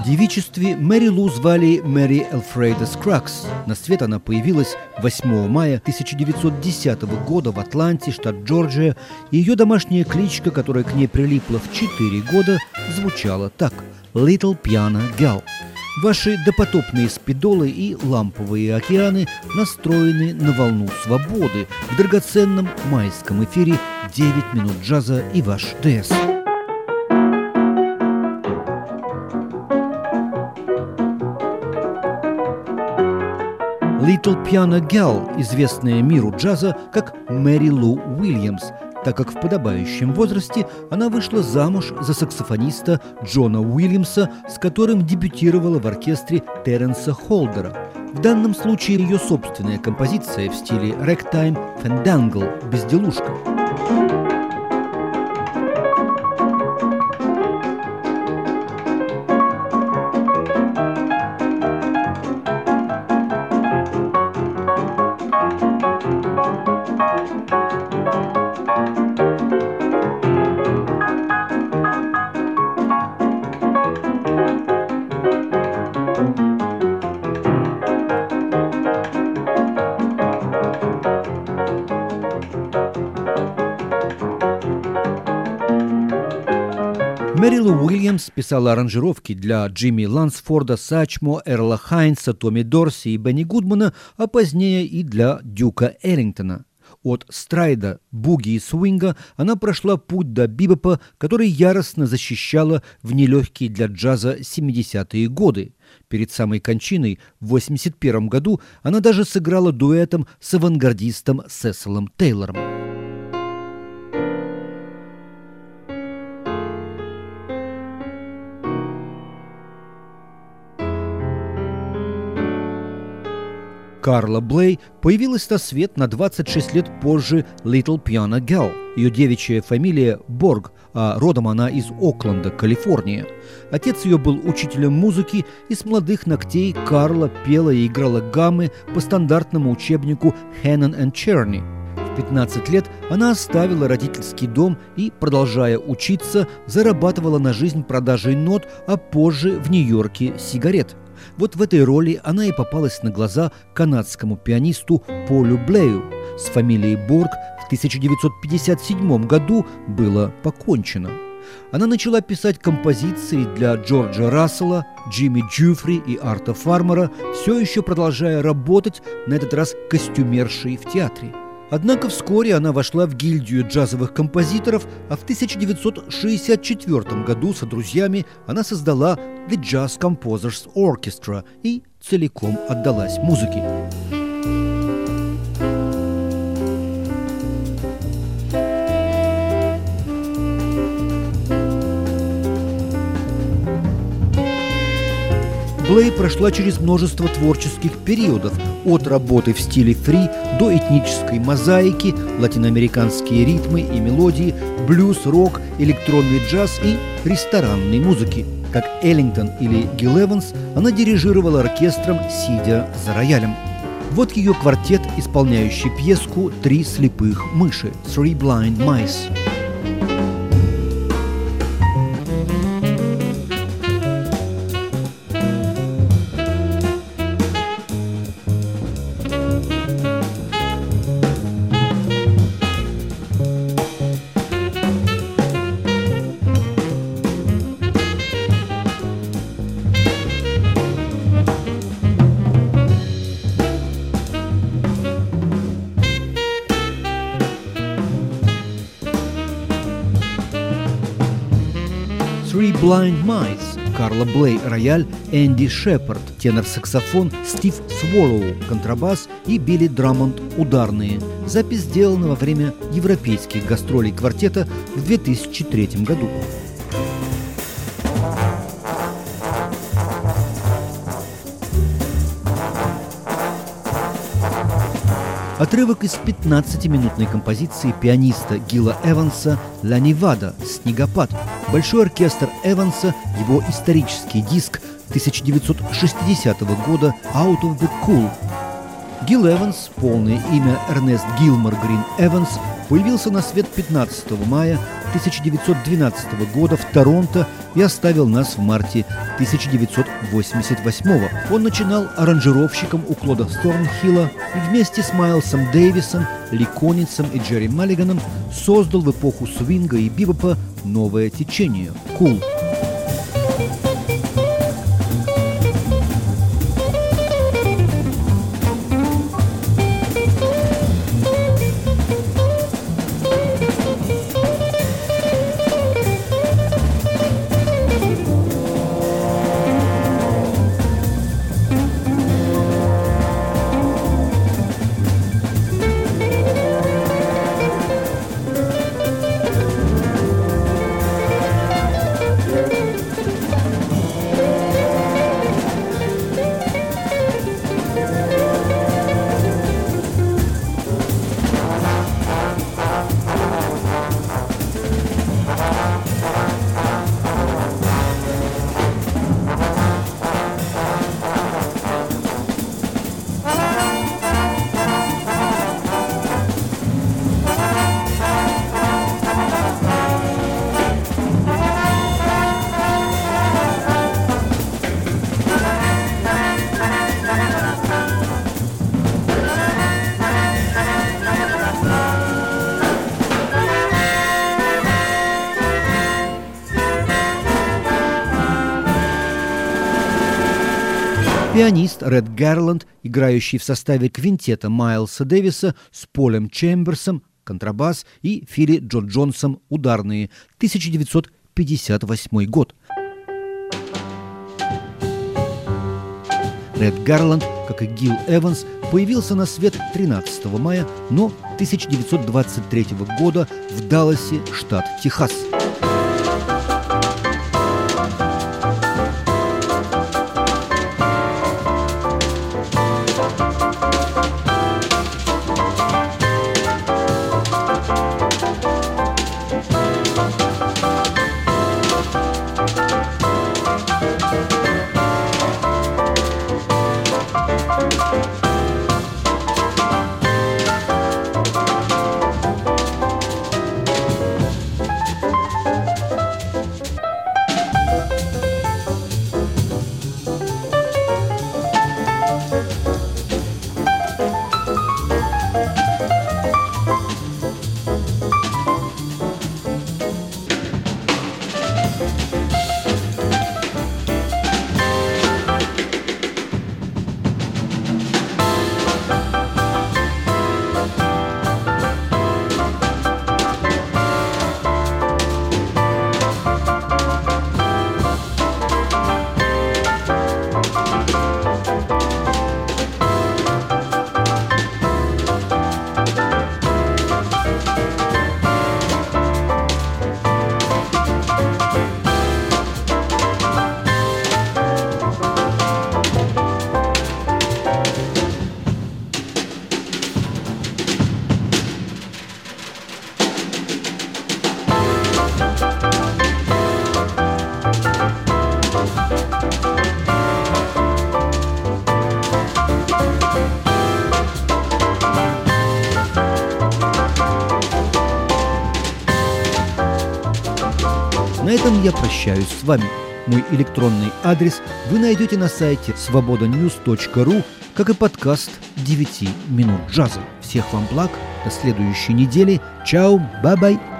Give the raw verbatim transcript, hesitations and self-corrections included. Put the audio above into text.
девичестве Мэри Лу звали Мэри Элфреда Скраггс. На свет она появилась восьмого мая тысяча девятьсот десятого года в Атланте, штат Джорджия. И ее домашняя кличка, которая к ней прилипла в четыре года, звучала так – Little Piano Girl. Ваши допотопные спидолы и ламповые океаны настроены на волну свободы. В драгоценном майском эфире девять минут джаза и ваш ДС. Little Piano Girl, известная миру джаза как Мэри Лу Уильямс, так как в подобающем возрасте она вышла замуж за саксофониста Джона Уильямса, с которым дебютировала в оркестре Терренса Холдера. В данном случае ее собственная композиция в стиле «Ragtime Fandangle» – «Безделушка». Мэри Лу Уильямс писала аранжировки для Джимми Лансфорда, Сачмо, Эрла Хайнса, Томми Дорси и Бенни Гудмана, а позднее и для Дюка Эллингтона. От страйда, буги и свинга она прошла путь до бибопа, который яростно защищала в нелегкие для джаза семидесятые годы. Перед самой кончиной в восемьдесят первом году она даже сыграла дуэтом с авангардистом Сесилом Тейлором. Карла Блей появилась на свет на двадцать шесть лет позже Little Piano Girl. Ее девичья фамилия Борг, а родом она из Окленда, Калифорния. Отец ее был учителем музыки, и с молодых ногтей Карла пела и играла гаммы по стандартному учебнику Хеннон энд Черни. В пятнадцать лет она оставила родительский дом и, продолжая учиться, зарабатывала на жизнь продажей нот, а позже в Нью-Йорке сигарет. Вот в этой роли она и попалась на глаза канадскому пианисту Полю Блею. С фамилией Борг в тысяча девятьсот пятьдесят седьмом году было покончено. Она начала писать композиции для Джорджа Рассела, Джимми Джуфри и Арта Фармера, все еще продолжая работать, на этот раз костюмершей в театре. Однако вскоре она вошла в гильдию джазовых композиторов, а в тысяча девятьсот шестьдесят четвёртом году со друзьями она создала The Jazz Composers Orchestra и целиком отдалась музыке. Блей прошла через множество творческих периодов, от работы в стиле фри до этнической мозаики, латиноамериканские ритмы и мелодии, блюз, рок, электронный джаз и ресторанной музыки. Как Эллингтон или Гил Эванс, она дирижировала оркестром, сидя за роялем. Вот ее квартет, исполняющий пьеску «Три слепых мыши» «Three Blind Mice». Three Blind Mice, Карла Блей рояль, Энди Шепард тенор-саксофон, Стив Сволоу контрабас и Билли Драмонд ударные. Запись сделана во время европейских гастролей квартета в две тысячи третьем году. Отрывок из пятнадцатиминутной композиции пианиста Гила Эванса «Ла Невада» «Снегопад». Большой оркестр Эванса, его исторический диск тысяча девятьсот шестидесятого года «Out of the Cool». Гил Эванс, полное имя Эрнест Гилмор Грин Эванс, появился на свет пятнадцатого мая тысяча девятьсот двенадцатого года в Торонто и оставил нас в марте тысяча девятьсот восемьдесят восьмого. Он начинал аранжировщиком у Клода Сторнхилла и вместе с Майлсом Дэвисом, Ли Конницем и Джерри Маллиганом создал в эпоху свинга и бибопа новое течение – кул. Пианист Ред Гарланд, играющий в составе квинтета Майлса Дэвиса с Полем Чемберсом, контрабас, и Филли Джо Джонсом, ударные, тысяча девятьсот пятьдесят восьмой год. Ред Гарланд, как и Гил Эванс, появился на свет тринадцатого мая, но тысяча девятьсот двадцать третьего года в Далласе, штат Техас. На этом я прощаюсь с вами. Мой электронный адрес вы найдете на сайте свобода ньюс точка ру, как и подкаст девять минут джаза. Всех вам благ, до следующей недели. Чао, бай-бай.